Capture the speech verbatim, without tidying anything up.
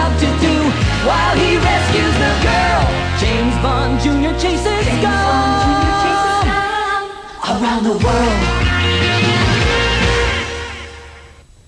love to do while he rescues the girl. James Bond Junior chases scum around the world.